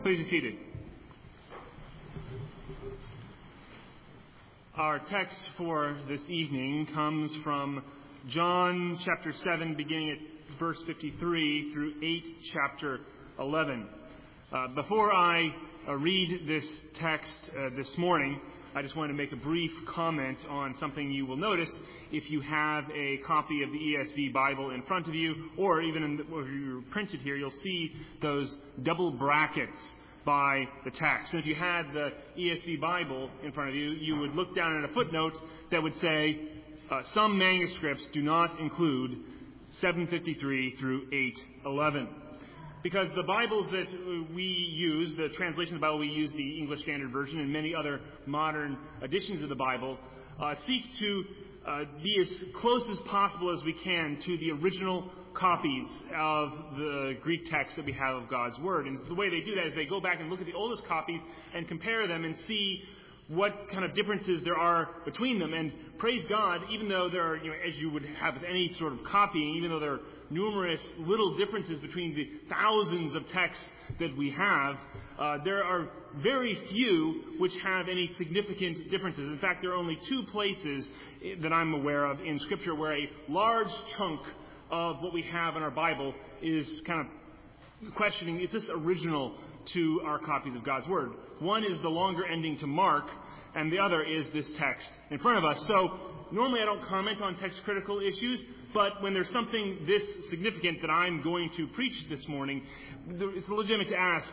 Please be seated. Our text for this evening comes from John chapter 7, beginning at verse 53 through 8, chapter 11. Before I read this text this morning, I just want to make a brief comment on something you will notice if you have a copy of the ESV Bible in front of you, or even if you're printed here, you'll see those double brackets by the text. And if you had the ESV Bible in front of you, you would look down at a footnote that would say, some manuscripts do not include 753 through 811. Because the Bibles that we use, the translation of the Bible we use, the English Standard Version and many other modern editions of the Bible, seek to be as close as possible as we can to the original copies of the Greek text that we have of God's Word. And the way they do that is they go back and look at the oldest copies and compare them and see what kind of differences there are between them. And praise God, even though there are, as you would have with any sort of copying, even though there are numerous little differences between the thousands of texts that we have, there are very few which have any significant differences. In fact, there are only two places that I'm aware of in Scripture where a large chunk of what we have in our Bible is kind of questioning, is this original to our copies of God's Word? One is the longer ending to Mark, and the other is this text in front of us. So normally I don't comment on text critical issues, but when there's something this significant that I'm going to preach this morning, it's legitimate to ask,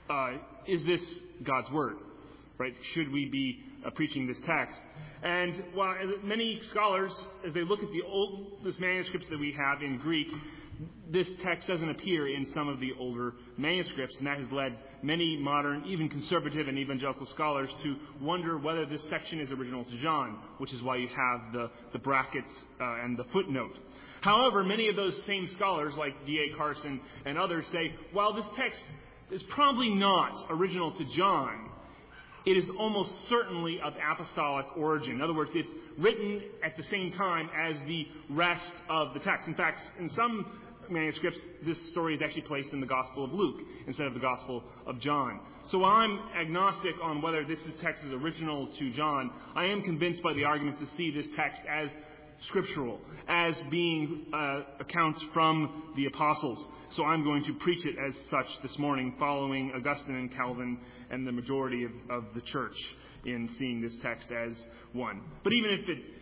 is this God's Word? Right? Should we be preaching this text? And while many scholars, as they look at the oldest manuscripts that we have in Greek, this text doesn't appear in some of the older manuscripts, and that has led many modern, even conservative and evangelical scholars to wonder whether this section is original to John, which is why you have the brackets and the footnote. However, many of those same scholars, like D.A. Carson and others, say, while this text is probably not original to John, it is almost certainly of apostolic origin. In other words, it's written at the same time as the rest of the text. In fact, in some manuscripts, this story is actually placed in the Gospel of Luke instead of the Gospel of John. So while I'm agnostic on whether this text is original to John, I am convinced by the arguments to see this text as scriptural, as being accounts from the apostles. So I'm going to preach it as such this morning, following Augustine and Calvin and the majority of the church in seeing this text as one. But even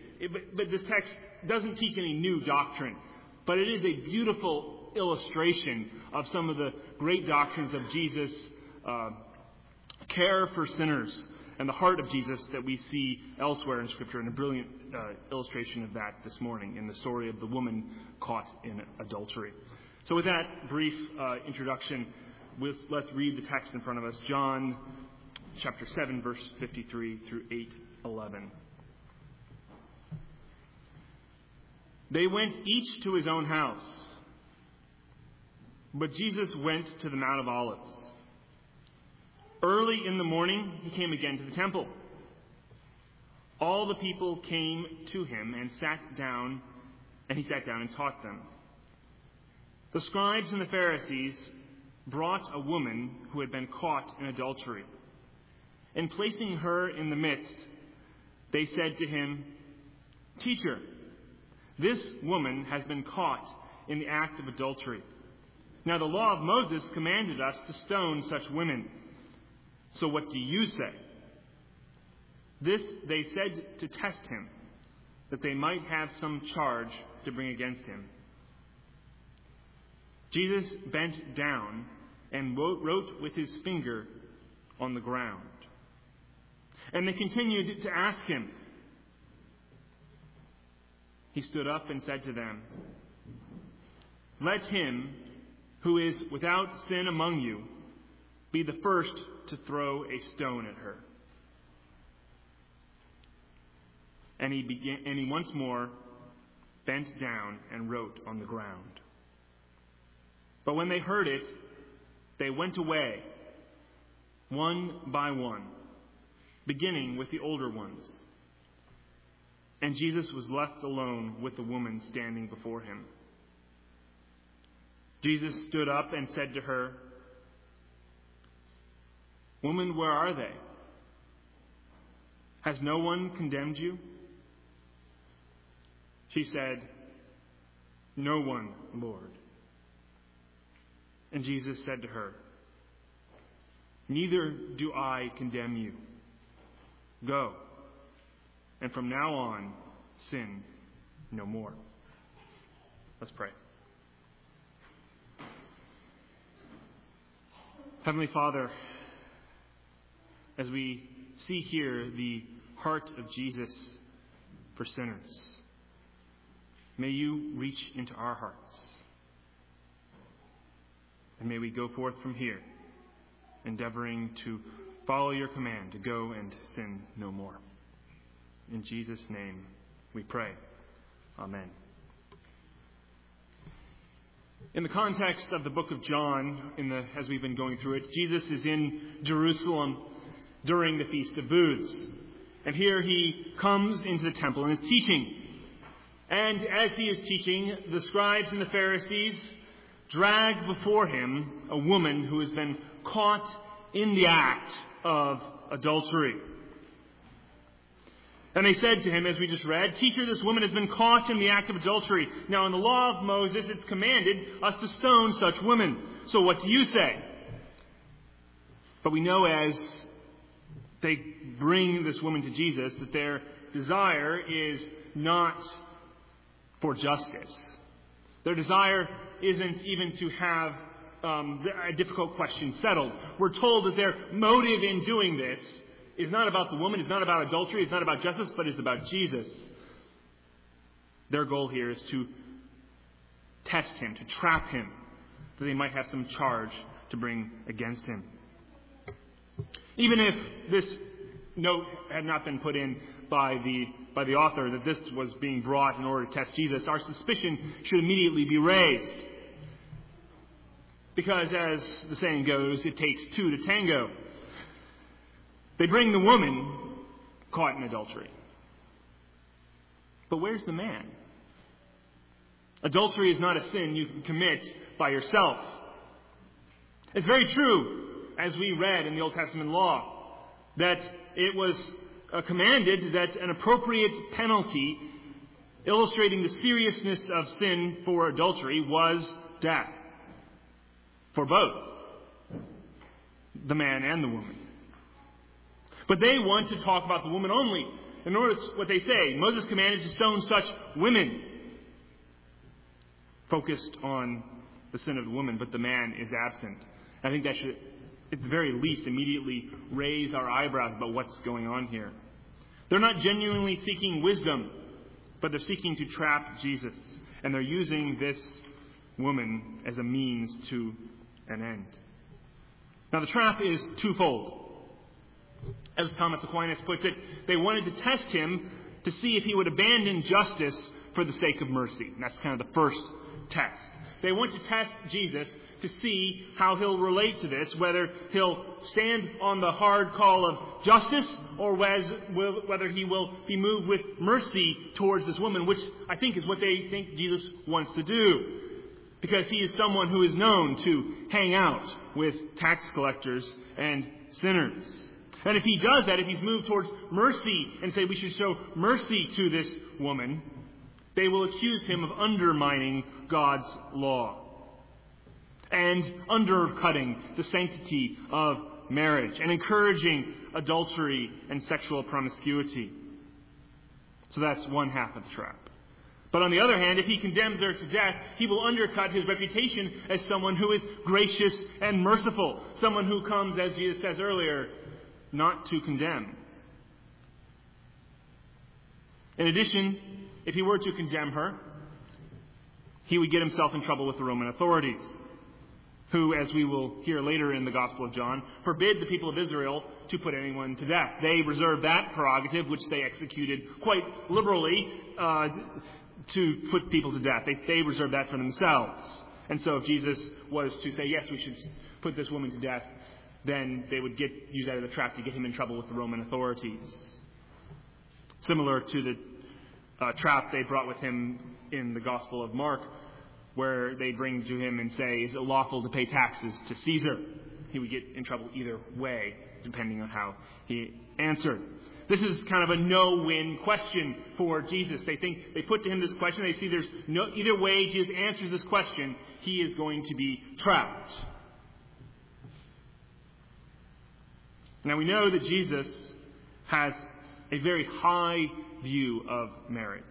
if this text doesn't teach any new doctrine, but it is a beautiful illustration of some of the great doctrines of Jesus' care for sinners and the heart of Jesus that we see elsewhere in Scripture, and a brilliant illustration of that this morning in the story of the woman caught in adultery. So with that brief introduction, let's read the text in front of us, John chapter 7, verse 53 through 8:11. They went each to his own house, but Jesus went to the Mount of Olives. Early in the morning, he came again to the temple. All the people came to him and sat down, and he sat down and taught them. The scribes and the Pharisees brought a woman who had been caught in adultery. And placing her in the midst, they said to him, "Teacher, this woman has been caught in the act of adultery. Now the law of Moses commanded us to stone such women. So what do you say?" This they said to test him, that they might have some charge to bring against him. Jesus bent down and wrote with his finger on the ground. And they continued to ask him. He stood up and said to them, "Let him who is without sin among you be the first to throw a stone at her." And he once more bent down and wrote on the ground. But when they heard it, they went away, one by one, beginning with the older ones. And Jesus was left alone with the woman standing before him. Jesus stood up and said to her, Woman, where are they? Has no one condemned you? She said, No one, Lord. And Jesus said to her, Neither do I condemn you. Go, and from now on, sin no more. Let's pray. Heavenly Father, as we see here the heart of Jesus for sinners, may you reach into our hearts. And may we go forth from here, endeavoring to follow your command to go and sin no more. In Jesus' name we pray. Amen. In the context of the book of John, as we've been going through it, Jesus is in Jerusalem during the Feast of Booths. And here he comes into the temple and is teaching. And as he is teaching, the scribes and the Pharisees drag before him a woman who has been caught in the act of adultery. And they said to him, as we just read, Teacher, this woman has been caught in the act of adultery. Now in the law of Moses, it's commanded us to stone such women. So what do you say? But we know as they bring this woman to Jesus that their desire is not for justice. Their desire isn't even to have a difficult question settled. We're told that their motive in doing this is not about the woman, it's not about adultery, it's not about justice, but it's about Jesus. Their goal here is to test him, to trap him, that they might have some charge to bring against him. Even if this note had not been put in by the author that this was being brought in order to test Jesus, our suspicion should immediately be raised. Because as the saying goes, it takes two to tango. They bring the woman caught in adultery. But where's the man? Adultery is not a sin you can commit by yourself. It's very true, as we read in the Old Testament law, that it was commanded that an appropriate penalty illustrating the seriousness of sin for adultery was death. For both, the man and the woman. But they want to talk about the woman only. And notice what they say. Moses commanded to stone such women. Focused on the sin of the woman, but the man is absent. I think that should, at the very least, immediately raise our eyebrows about what's going on here. They're not genuinely seeking wisdom, but they're seeking to trap Jesus. And they're using this woman as a means to an end. Now the trap is twofold. As Thomas Aquinas puts it, they wanted to test him to see if he would abandon justice for the sake of mercy. And that's kind of the first test. They want to test Jesus to see how he'll relate to this, whether he'll stand on the hard call of justice or whether he will be moved with mercy towards this woman, which I think is what they think Jesus wants to do. Because he is someone who is known to hang out with tax collectors and sinners. And if he does that, if he's moved towards mercy and say we should show mercy to this woman, they will accuse him of undermining God's law and undercutting the sanctity of marriage and encouraging adultery and sexual promiscuity. So that's one half of the trap. But on the other hand, if he condemns her to death, he will undercut his reputation as someone who is gracious and merciful. Someone who comes, as Jesus says earlier, not to condemn. In addition, if he were to condemn her, he would get himself in trouble with the Roman authorities, who, as we will hear later in the Gospel of John, forbid the people of Israel to put anyone to death. They reserved that prerogative, which they executed quite liberally, to put people to death. They reserved that for themselves. And so if Jesus was to say, yes, we should put this woman to death, then they would use that as a trap to get him in trouble with the Roman authorities. Similar to the trap they brought with him in the Gospel of Mark, where they bring to him and say, is it lawful to pay taxes to Caesar? He would get in trouble either way depending on how he answered. This is kind of a no-win question for Jesus. They put to him this question. They see there's either way Jesus answers this question, he is going to be trapped. Now we know that Jesus has a very high view of marriage.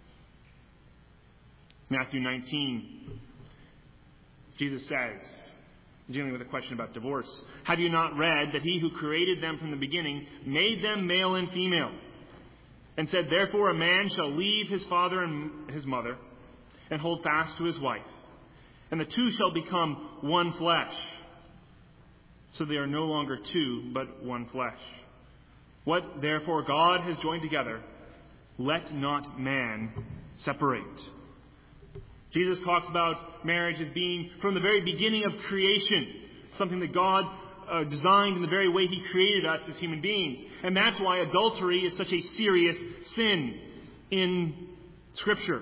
Matthew 19, Jesus says, dealing with a question about divorce, "Have you not read that he who created them from the beginning made them male and female, and said, therefore a man shall leave his father and his mother, and hold fast to his wife, and the two shall become one flesh. So they are no longer two, but one flesh. What therefore God has joined together, let not man separate." Jesus talks about marriage as being from the very beginning of creation, something that God designed in the very way he created us as human beings. And that's why adultery is such a serious sin in Scripture.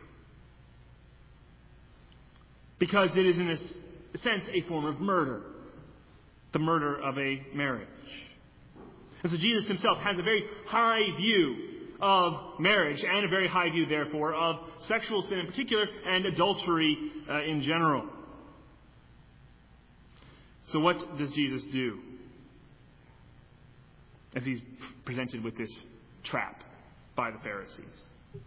Because it is, in a sense, a form of murder. The murder of a marriage. And so Jesus himself has a very high view of marriage, and a very high view, therefore, of sexual sin in particular, and adultery in general. So what does Jesus do as he's presented with this trap by the Pharisees?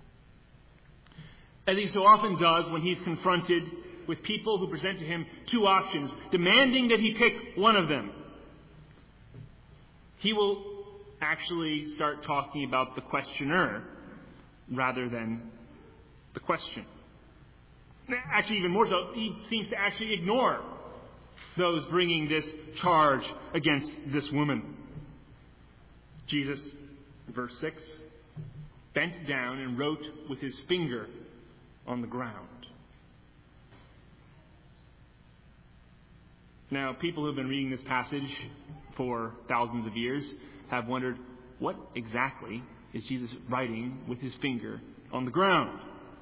As he so often does when he's confronted with people who present to him two options, demanding that he pick one of them, he will actually start talking about the questioner rather than the question. Actually, even more so, he seems to actually ignore those bringing this charge against this woman. Jesus, verse 6, bent down and wrote with his finger on the ground. Now, people who have been reading this passage for thousands of years have wondered, what exactly is Jesus writing with his finger on the ground?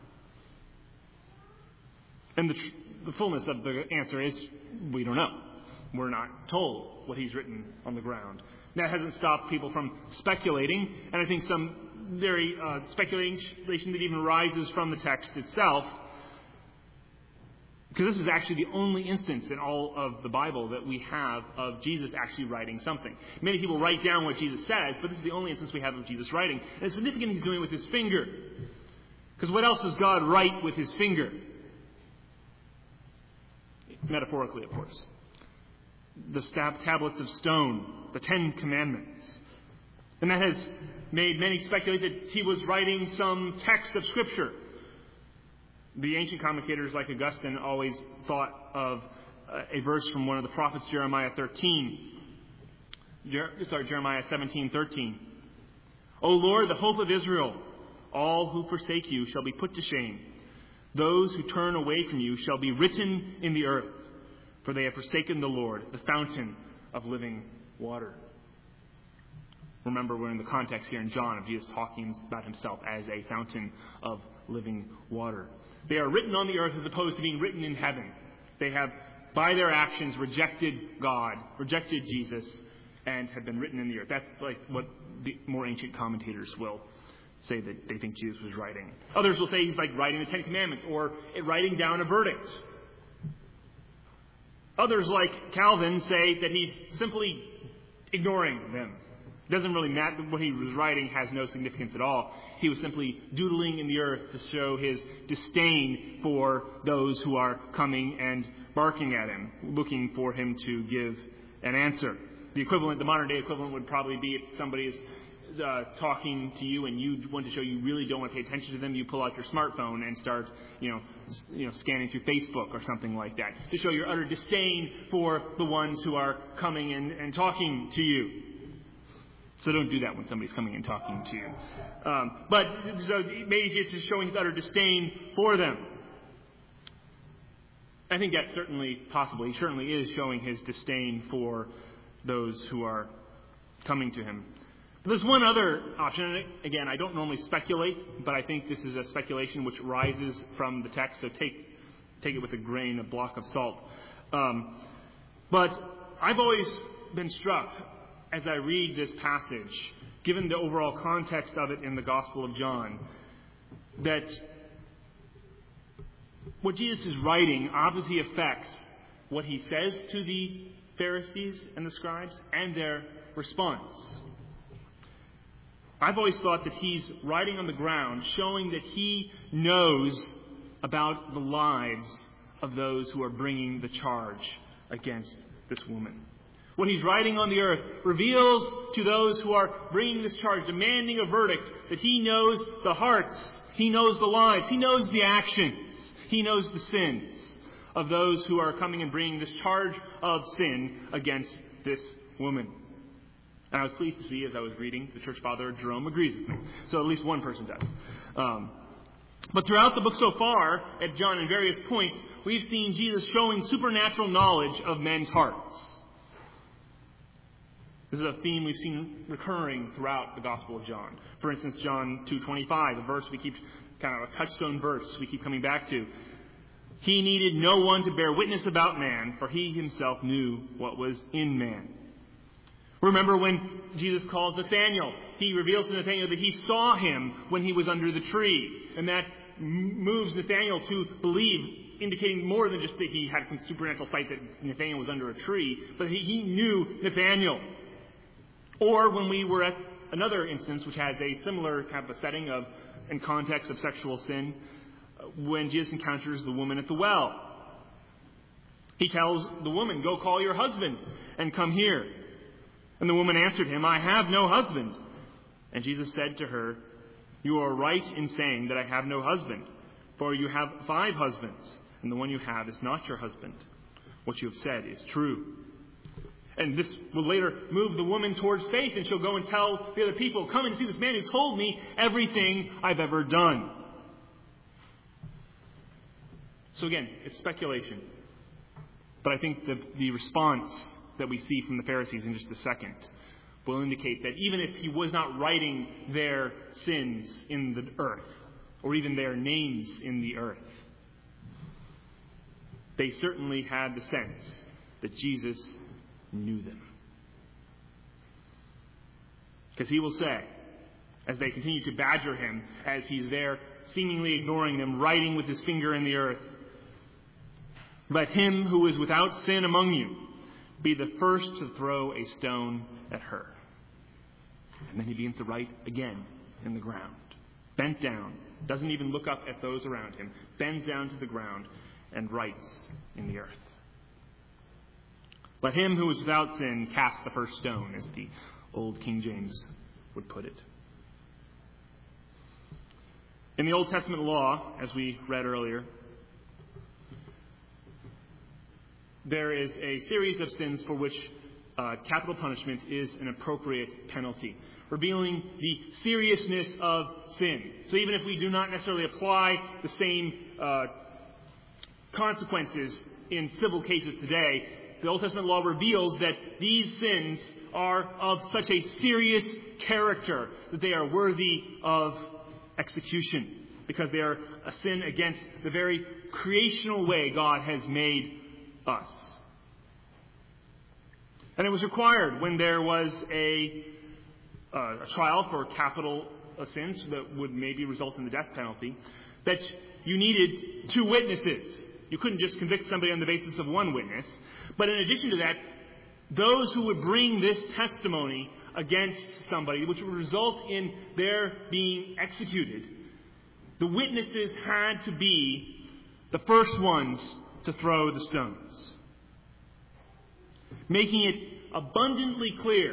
And the fullness of the answer is, we don't know. We're not told what he's written on the ground. That hasn't stopped people from speculating, and I think some very speculation that even arises from the text itself, because this is actually the only instance in all of the Bible that we have of Jesus actually writing something. Many people write down what Jesus says, but this is the only instance we have of Jesus writing. And it's significant he's doing it with his finger. Because what else does God write with his finger? Metaphorically, of course. The tablets of stone, the 10 Commandments. And that has made many speculate that he was writing some text of Scripture. The ancient commentators like Augustine always thought of a verse from one of the prophets, Jeremiah 17:13. "O Lord, the hope of Israel, all who forsake you shall be put to shame. Those who turn away from you shall be written in the earth, for they have forsaken the Lord, the fountain of living water." Remember, we're in the context here in John of Jesus talking about himself as a fountain of living water. They are written on the earth as opposed to being written in heaven. They have, by their actions, rejected God, rejected Jesus, and have been written in the earth. That's like what the more ancient commentators will say that they think Jesus was writing. Others will say he's like writing the 10 Commandments or writing down a verdict. Others, like Calvin, say that he's simply ignoring them. It doesn't really matter. What he was writing has no significance at all. He was simply doodling in the earth to show his disdain for those who are coming and barking at him, looking for him to give an answer. The modern day equivalent would probably be if somebody is talking to you and you want to show you really don't want to pay attention to them, you pull out your smartphone and start, scanning through Facebook or something like that to show your utter disdain for the ones who are coming and talking to you. So don't do that when somebody's coming and talking to you. So maybe Jesus is showing his utter disdain for them. I think that's certainly possible. He certainly is showing his disdain for those who are coming to him. But there's one other option. And again, I don't normally speculate, but I think this is a speculation which rises from the text. So take it with a block of salt. But I've always been struck as I read this passage, given the overall context of it in the Gospel of John, that what Jesus is writing obviously affects what he says to the Pharisees and the scribes and their response. I've always thought that he's writing on the ground, showing that he knows about the lives of those who are bringing the charge against this woman. What he's writing on the earth reveals to those who are bringing this charge, demanding a verdict, that he knows the hearts, he knows the lives, he knows the actions, he knows the sins of those who are coming and bringing this charge of sin against this woman. And I was pleased to see, as I was reading, the church father Jerome agrees with me. So at least one person does. But throughout the book so far, at John in various points, we've seen Jesus showing supernatural knowledge of men's hearts. This is a theme we've seen recurring throughout the Gospel of John. For instance, John 2:25, a verse we keep, kind of a touchstone verse we keep coming back to. He needed no one to bear witness about man, for he himself knew what was in man. Remember when Jesus calls Nathanael, he reveals to Nathanael that he saw him when he was under the tree. And that moves Nathanael to believe, indicating more than just that he had some supernatural sight that Nathanael was under a tree, but he knew Nathanael. Or when we were at another instance which has a similar kind of a setting of and context of sexual sin, when Jesus encounters the woman at the well. He tells the woman, "Go call your husband and come here." And the woman answered him, "I have no husband." And Jesus said to her, "You are right in saying that I have no husband, for you have 5 husbands, and the one you have is not your husband. What you have said is true." And this will later move the woman towards faith, and she'll go and tell the other people, "Come and see this man who told me everything I've ever done." So again, it's speculation. But I think that the response that we see from the Pharisees in just a second will indicate that even if he was not writing their sins in the earth, or even their names in the earth, they certainly had the sense that Jesus knew them. Because he will say, as they continue to badger him, as he's there seemingly ignoring them, writing with his finger in the earth, "Let him who is without sin among you be the first to throw a stone at her." And then he begins to write again in the ground. Bent down, doesn't even look up at those around him, bends down to the ground and writes in the earth. "Let him who is without sin cast the first stone," as the old King James would put it. In the Old Testament law, as we read earlier, there is a series of sins for which capital punishment is an appropriate penalty, revealing the seriousness of sin. So even if we do not necessarily apply the same consequences in civil cases today, the Old Testament law reveals that these sins are of such a serious character that they are worthy of execution, because they are a sin against the very creational way God has made us. And it was required when there was a trial for capital sins that would maybe result in the death penalty, that you needed 2 witnesses. You couldn't just convict somebody on the basis of 1 witness. But in addition to that, those who would bring this testimony against somebody, which would result in their being executed, the witnesses had to be the first ones to throw the stones, making it abundantly clear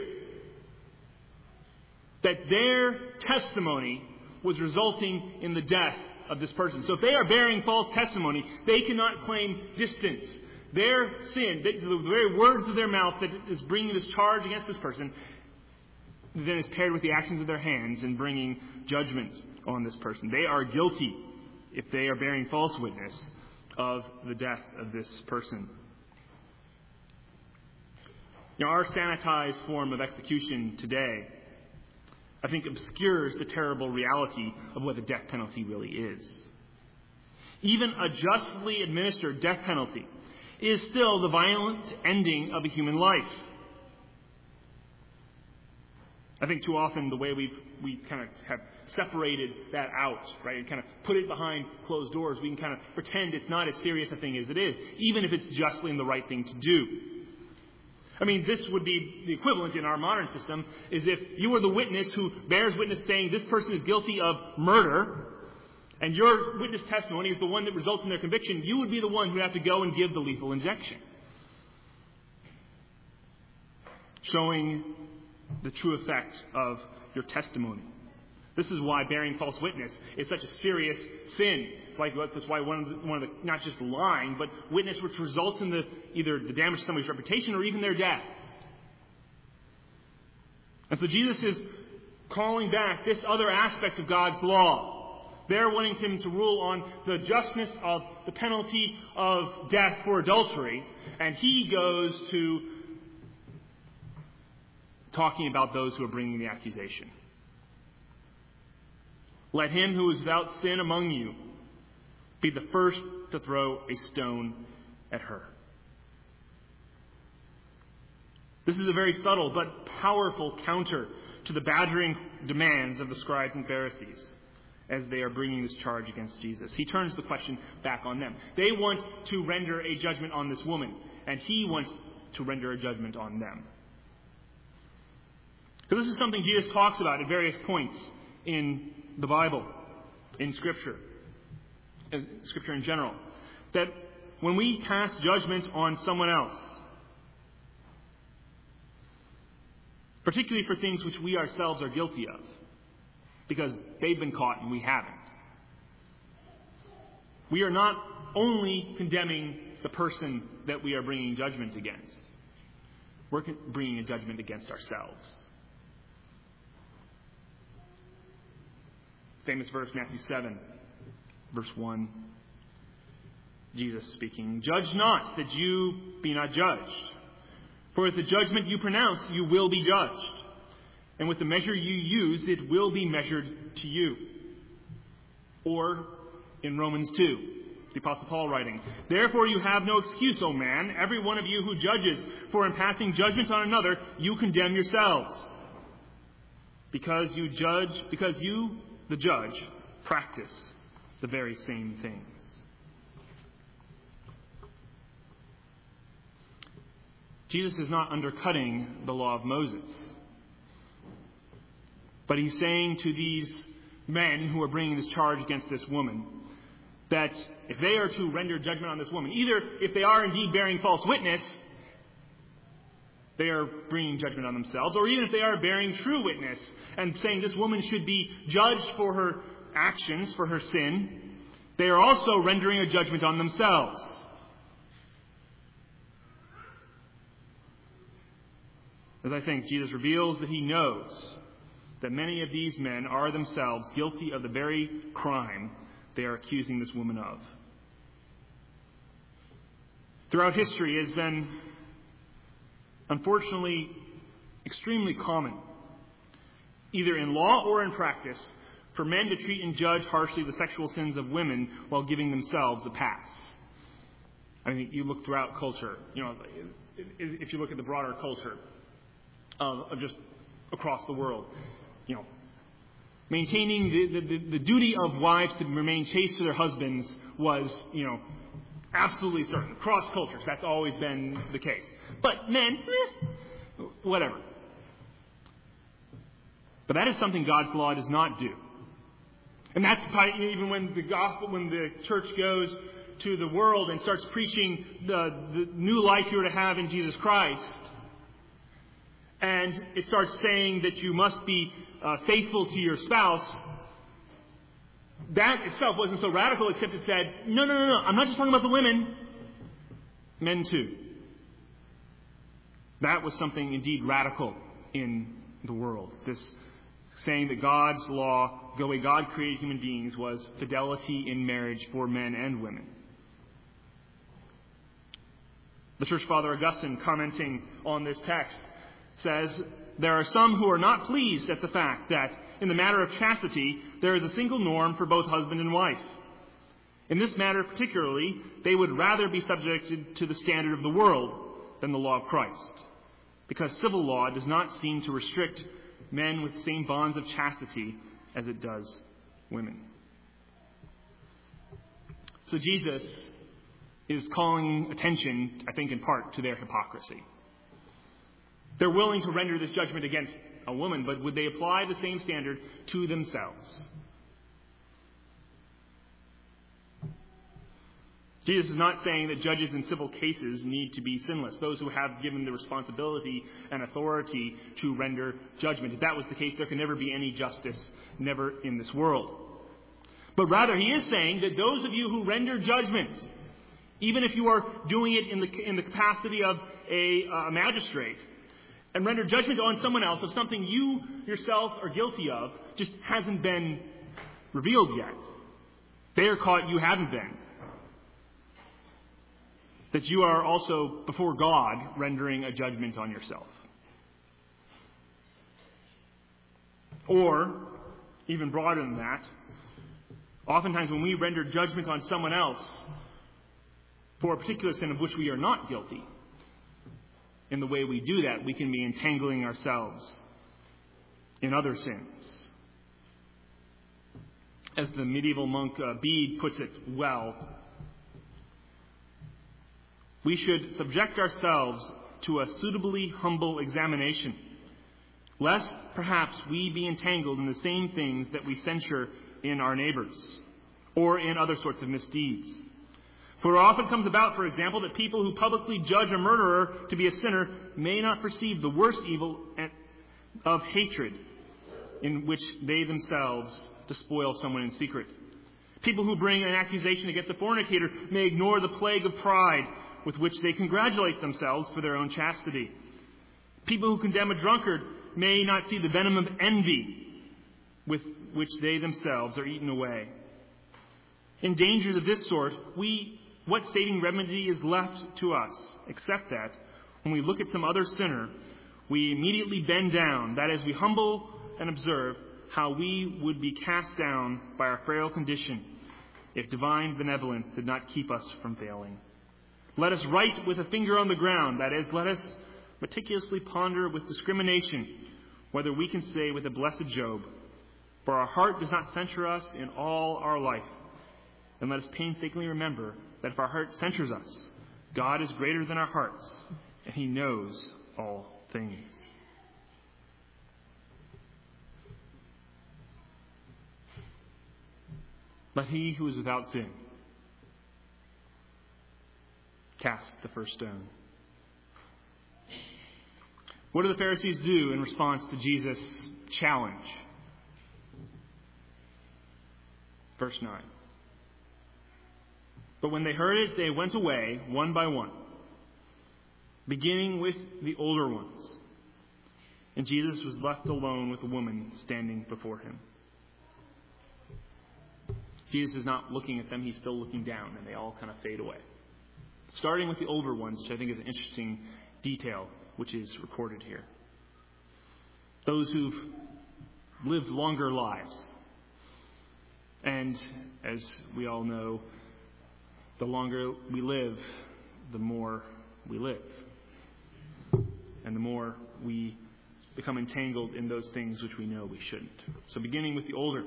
that their testimony was resulting in the death of this person. So if they are bearing false testimony, they cannot claim distance. Their sin, the very words of their mouth that is bringing this charge against this person, then is paired with the actions of their hands in bringing judgment on this person. They are guilty if they are bearing false witness of the death of this person. Now, our sanitized form of execution today, I think, obscures the terrible reality of what the death penalty really is. Even a justly administered death penalty is still the violent ending of a human life. I think too often the way we kind of have separated that out, right, and kind of put it behind closed doors, we can kind of pretend it's not as serious a thing as it is, even if it's justly the right thing to do. I mean, this would be the equivalent in our modern system, is if you were the witness who bears witness saying this person is guilty of murder, and your witness testimony is the one that results in their conviction, you would be the one who would have to go and give the lethal injection, showing the true effect of your testimony. This is why bearing false witness is such a serious sin. Like that's why one of the not just lying, but witness which results in either the damage to somebody's reputation or even their death. And so Jesus is calling back this other aspect of God's law. They're wanting him to rule on the justness of the penalty of death for adultery, and he goes to talking about those who are bringing the accusation. Let him who is without sin among you be the first to throw a stone at her. This is a very subtle but powerful counter to the badgering demands of the scribes and Pharisees as they are bringing this charge against Jesus. He turns the question back on them. They want to render a judgment on this woman, and he wants to render a judgment on them. Because this is something Jesus talks about at various points in the Bible, in Scripture in general, that when we pass judgment on someone else, particularly for things which we ourselves are guilty of, because they've been caught and we haven't, we are not only condemning the person that we are bringing judgment against, we're bringing a judgment against ourselves. Famous verse, Matthew 7, verse 1. Jesus speaking, "Judge not, that you be not judged. For with the judgment you pronounce, you will be judged. And with the measure you use, it will be measured to you." Or in Romans 2, the Apostle Paul writing, "Therefore you have no excuse, O man, every one of you who judges, for in passing judgment on another, you condemn yourselves. Because you, the judge, practice the very same things." Jesus is not undercutting the law of Moses, but he's saying to these men who are bringing this charge against this woman that if they are to render judgment on this woman, either if they are indeed bearing false witness, they are bringing judgment on themselves, or even if they are bearing true witness and saying this woman should be judged for her actions, for her sin, they are also rendering a judgment on themselves. As I think Jesus reveals that he knows that many of these men are themselves guilty of the very crime they are accusing this woman of. Throughout history, it has been, unfortunately, extremely common, either in law or in practice, for men to treat and judge harshly the sexual sins of women while giving themselves a pass. I mean, you look throughout culture, if you look at the broader culture of just across the world, maintaining the duty of wives to remain chaste to their husbands was, absolutely certain. Across cultures, that's always been the case. But men, whatever. But that is something God's law does not do. And that's even when the church goes to the world and starts preaching the new life you are to have in Jesus Christ, and it starts saying that you must be faithful to your spouse, that itself wasn't so radical, except it said, no, I'm not just talking about the women, men too. That was something indeed radical in the world. This saying that God's law, the way God created human beings, was fidelity in marriage for men and women. The Church Father Augustine, commenting on this text, says, "There are some who are not pleased at the fact that, in the matter of chastity, there is a single norm for both husband and wife. In this matter particularly, they would rather be subjected to the standard of the world than the law of Christ, because civil law does not seem to restrict men with the same bonds of chastity as it does women. So Jesus is calling attention, I think in part, to their hypocrisy. They're willing to render this judgment against a woman, but would they apply the same standard to themselves? Jesus is not saying that judges in civil cases need to be sinless, those who have given the responsibility and authority to render judgment. If that was the case, there can never be any justice, never in this world. But rather, he is saying that those of you who render judgment, even if you are doing it in the capacity of a magistrate, and render judgment on someone else of something you yourself are guilty of, just hasn't been revealed yet. They are caught, you haven't been. That you are also before God rendering a judgment on yourself. Or, even broader than that, oftentimes when we render judgment on someone else for a particular sin of which we are not guilty, in the way we do that, we can be entangling ourselves in other sins. As the medieval monk Bede puts it well, we should subject ourselves to a suitably humble examination, lest perhaps we be entangled in the same things that we censure in our neighbors, or in other sorts of misdeeds. For it often comes about, for example, that people who publicly judge a murderer to be a sinner may not perceive the worse evil of hatred in which they themselves despoil someone in secret. People who bring an accusation against a fornicator may ignore the plague of pride with which they congratulate themselves for their own chastity. People who condemn a drunkard may not see the venom of envy with which they themselves are eaten away. In dangers of this sort, what saving remedy is left to us, except that when we look at some other sinner, we immediately bend down, that is, we humble and observe how we would be cast down by our frail condition if divine benevolence did not keep us from failing. Let us write with a finger on the ground, that is, let us meticulously ponder with discrimination whether we can say with the blessed Job, "For our heart does not censure us in all our life." And let us painstakingly remember that if our heart censures us, God is greater than our hearts, and He knows all things. Let he who is without sin cast the first stone. What do the Pharisees do in response to Jesus' challenge? Verse 9. But when they heard it, they went away one by one, beginning with the older ones. And Jesus was left alone with the woman standing before him. Jesus is not looking at them, he's still looking down, and they all kind of fade away. Starting with the older ones, which I think is an interesting detail, which is recorded here. Those who've lived longer lives. And as we all know, the longer we live, the more we live. And the more we become entangled in those things which we know we shouldn't. So beginning with the older,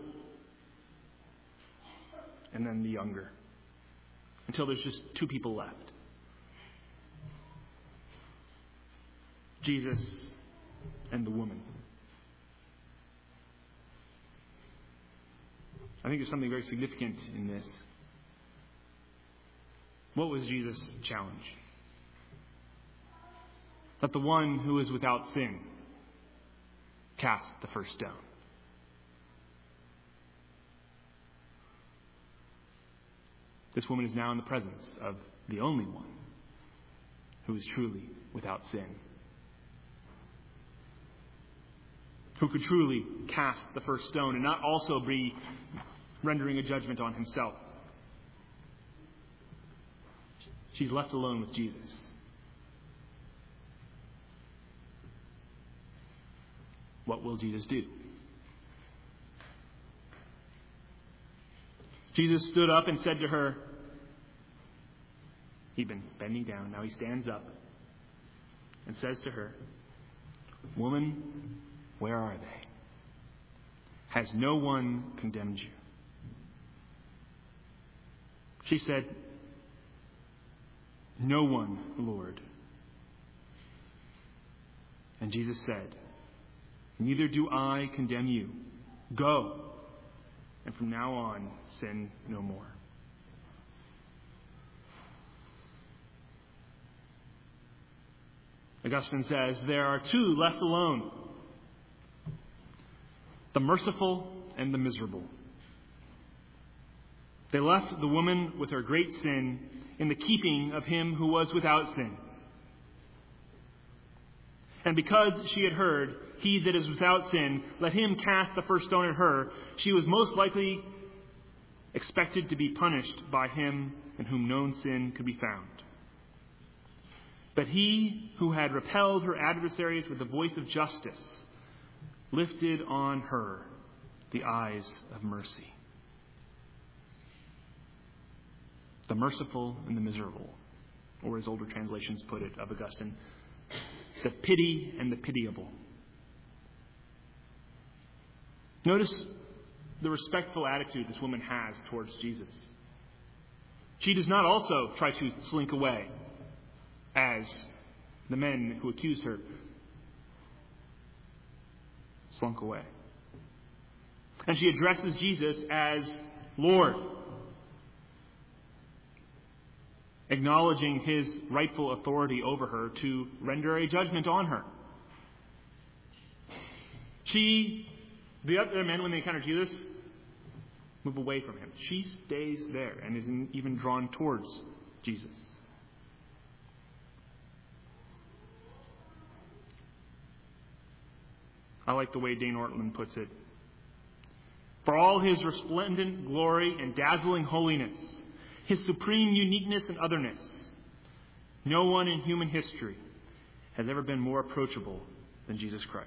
and then the younger, until there's just two people left. Jesus and the woman. I think there's something very significant in this. What was Jesus' challenge? Let the one who is without sin cast the first stone. This woman is now in the presence of the only one who is truly without sin, who could truly cast the first stone and not also be rendering a judgment on himself. She's left alone with Jesus. What will Jesus do? Jesus stood up and said to her, he'd been bending down, now he stands up and says to her, "Woman, where are they? Has no one condemned you?" She said, "No one, Lord." And Jesus said, "Neither do I condemn you. Go, and from now on sin no more." Augustine says, there are two left alone: the merciful and the miserable. They left the woman with her great sin in the keeping of him who was without sin. And because she had heard, "He that is without sin, let him cast the first stone at her," she was most likely expected to be punished by him in whom no sin could be found. But he who had repelled her adversaries with the voice of justice lifted on her the eyes of mercy. The merciful and the miserable, or as older translations put it of Augustine, the pity and the pitiable. Notice the respectful attitude this woman has towards Jesus. She does not also try to slink away as the men who accused her slunk away. And she addresses Jesus as Lord, acknowledging his rightful authority over her to render a judgment on her. The other men, when they encounter Jesus, move away from him. She stays there and is even drawn towards Jesus. I like the way Dane Ortland puts it. For all his resplendent glory and dazzling holiness, his supreme uniqueness and otherness, no one in human history has ever been more approachable than Jesus Christ.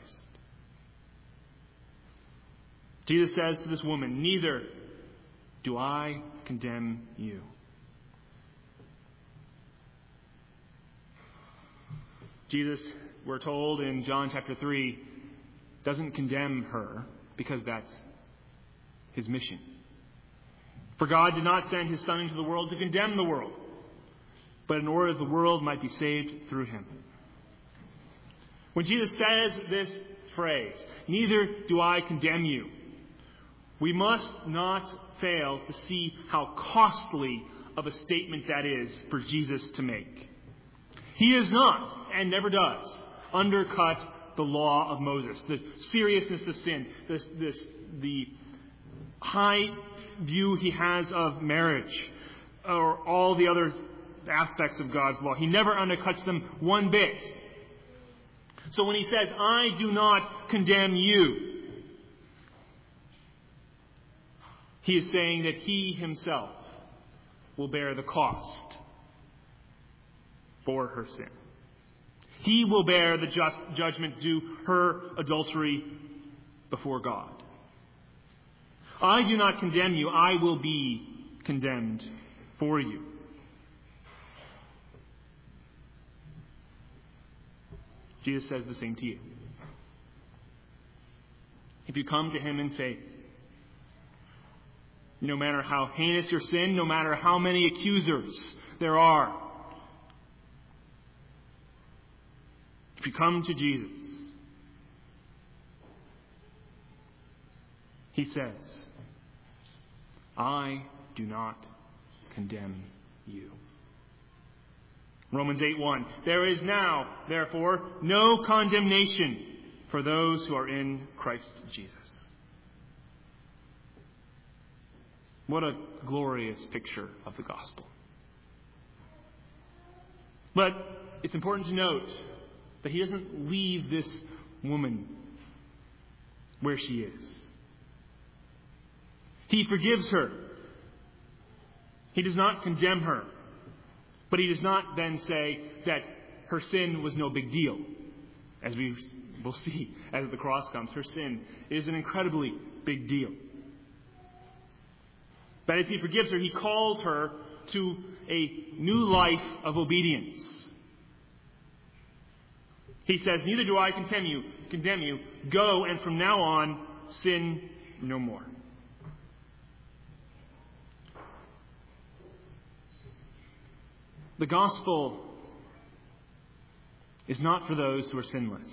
Jesus says to this woman, "Neither do I condemn you." Jesus, we're told in John chapter 3, doesn't condemn her because that's his mission. For God did not send his Son into the world to condemn the world, but in order that the world might be saved through him. When Jesus says this phrase, "Neither do I condemn you," we must not fail to see how costly of a statement that is for Jesus to make. He is not, and never does, undercut the law of Moses, the seriousness of sin, the high view he has of marriage, or all the other aspects of God's law. He never undercuts them one bit. So when he says, "I do not condemn you," he is saying that he himself will bear the cost for her sin. He will bear the just judgment due her adultery before God. "I do not condemn you, I will be condemned for you." Jesus says the same to you. If you come to him in faith, no matter how heinous your sin, no matter how many accusers there are, if you come to Jesus, he says, "I do not condemn you." Romans 8:1. There is now, therefore, no condemnation for those who are in Christ Jesus. What a glorious picture of the gospel. But it's important to note that he doesn't leave this woman where she is. He forgives her. He does not condemn her. But he does not then say that her sin was no big deal. As we will see as the cross comes, her sin is an incredibly big deal. But as he forgives her, he calls her to a new life of obedience. He says, neither do I condemn you. Go, and from now on, sin no more. The gospel is not for those who are sinless.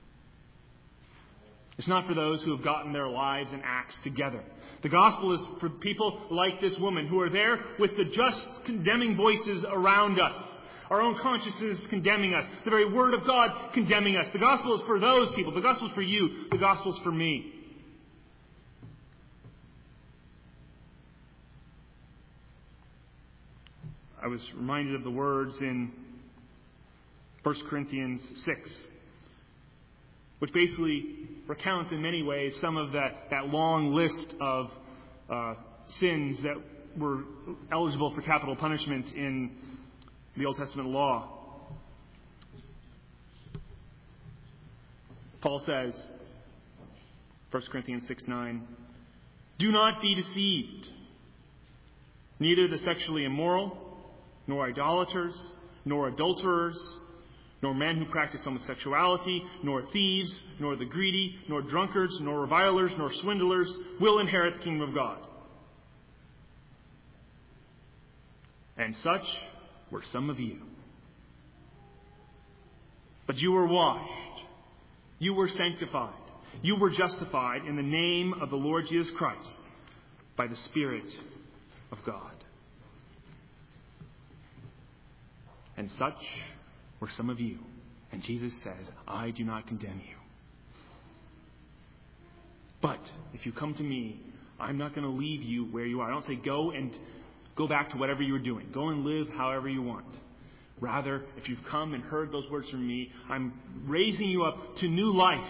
It's not for those who have gotten their lives and acts together. The gospel is for people like this woman who are there with the just condemning voices around us. Our own consciousness condemning us. The very word of God condemning us. The gospel is for those people. The gospel is for you. The gospel is for me. I was reminded of the words in 1 Corinthians 6, which basically recounts in many ways some of that long list of sins that were eligible for capital punishment in the Old Testament law. Paul says, 1 Corinthians 6:9, do not be deceived. Neither the sexually immoral, nor idolaters, nor adulterers, nor men who practice homosexuality, nor thieves, nor the greedy, nor drunkards, nor revilers, nor swindlers will inherit the kingdom of God. And such were some of you. But you were washed, you were sanctified, you were justified in the name of the Lord Jesus Christ by the Spirit of God. And such were some of you. And Jesus says, I do not condemn you. But if you come to me, I'm not going to leave you where you are. I don't say go back to whatever you were doing. Go and live however you want. Rather, if you've come and heard those words from me, I'm raising you up to new life.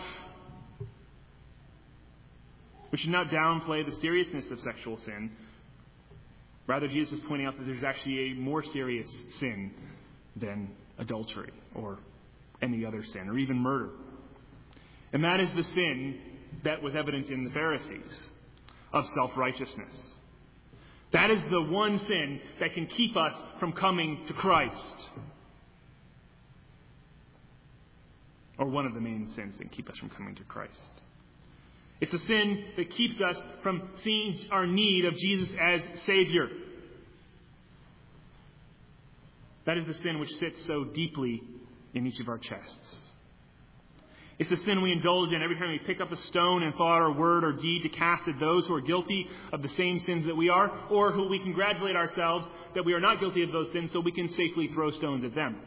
We should not downplay the seriousness of sexual sin. Rather, Jesus is pointing out that there's actually a more serious sin than adultery or any other sin, or even murder. And that is the sin that was evident in the Pharisees of self-righteousness. That is the one sin that can keep us from coming to Christ. Or one of the main sins that keep us from coming to Christ. It's a sin that keeps us from seeing our need of Jesus as Savior. That is the sin which sits so deeply in each of our chests. It's the sin we indulge in every time we pick up a stone in thought or word or deed to cast at those who are guilty of the same sins that we are, or who we congratulate ourselves that we are not guilty of those sins so we can safely throw stones at them.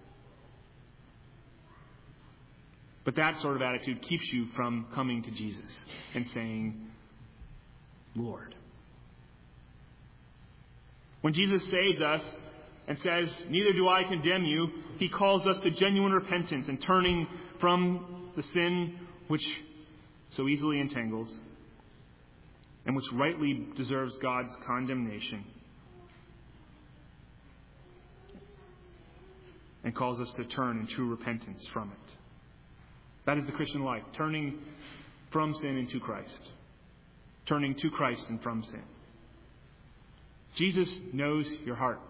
But that sort of attitude keeps you from coming to Jesus and saying, Lord. When Jesus saves us and says, neither do I condemn you, he calls us to genuine repentance and turning from the sin which so easily entangles and which rightly deserves God's condemnation, and calls us to turn in true repentance from it. That is the Christian life, turning from sin into Christ, turning to Christ and from sin. Jesus knows your heart.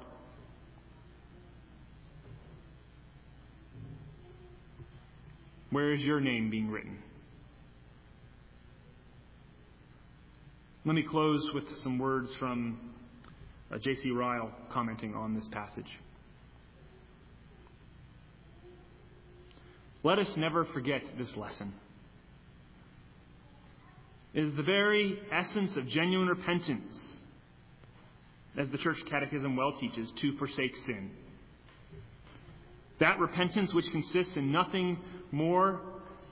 Where is your name being written? Let me close with some words from J.C. Ryle commenting on this passage. Let us never forget this lesson. It is the very essence of genuine repentance, as the Church Catechism well teaches, to forsake sin. That repentance which consists in nothing more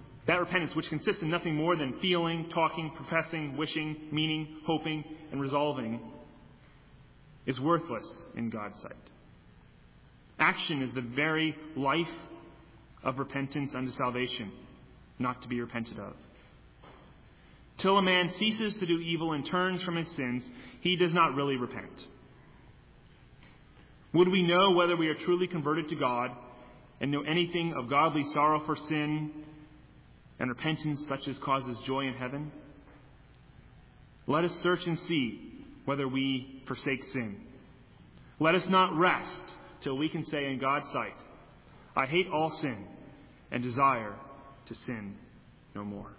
than feeling, talking, professing, wishing, meaning, hoping, and resolving, is worthless in God's sight. Action is the very life of repentance unto salvation, not to be repented of. Till a man ceases to do evil and turns from his sins, he does not really repent. Would we know whether we are truly converted to God and know anything of godly sorrow for sin and repentance such as causes joy in heaven? Let us search and see whether we forsake sin. Let us not rest till we can say in God's sight, I hate all sin and desire to sin no more.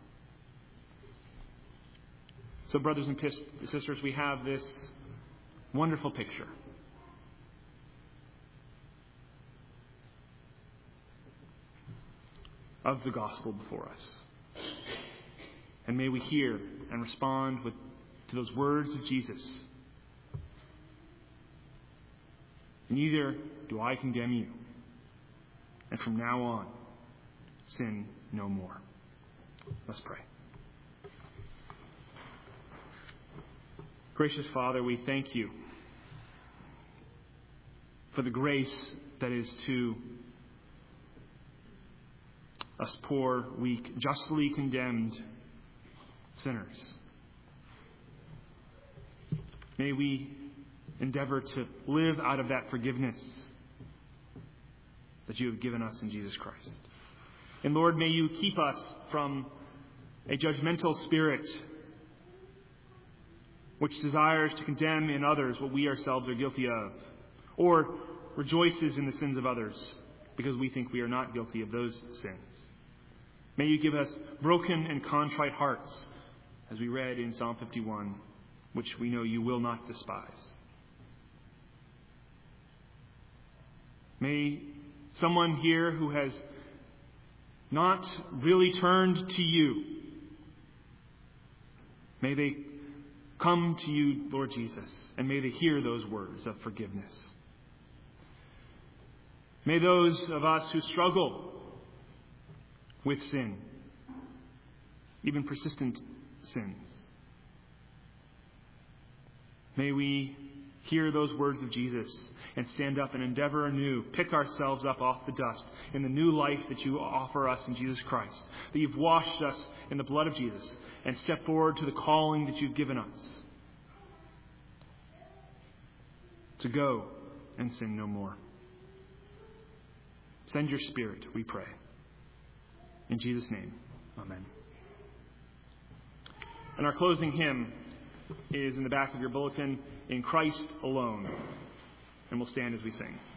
So, brothers and sisters, we have this wonderful picture of the gospel before us. And may we hear and respond to those words of Jesus. Neither do I condemn you. And from now on, sin no more. Let's pray. Gracious Father, we thank you for the grace that is to us poor, weak, justly condemned sinners. May we endeavor to live out of that forgiveness that you have given us in Jesus Christ. And Lord, may you keep us from a judgmental spirit which desires to condemn in others what we ourselves are guilty of, or rejoices in the sins of others because we think we are not guilty of those sins. May you give us broken and contrite hearts, as we read in Psalm 51, which we know you will not despise. May someone here who has not really turned to you, may they come to you, Lord Jesus, and may they hear those words of forgiveness. May those of us who struggle with sin, even persistent sins, may we hear those words of Jesus and stand up and endeavor anew, pick ourselves up off the dust in the new life that you offer us in Jesus Christ, that you've washed us in the blood of Jesus, and step forward to the calling that you've given us to go and sin no more. Send your Spirit, we pray. In Jesus' name, amen. And our closing hymn is in the back of your bulletin, In Christ Alone. And we'll stand as we sing.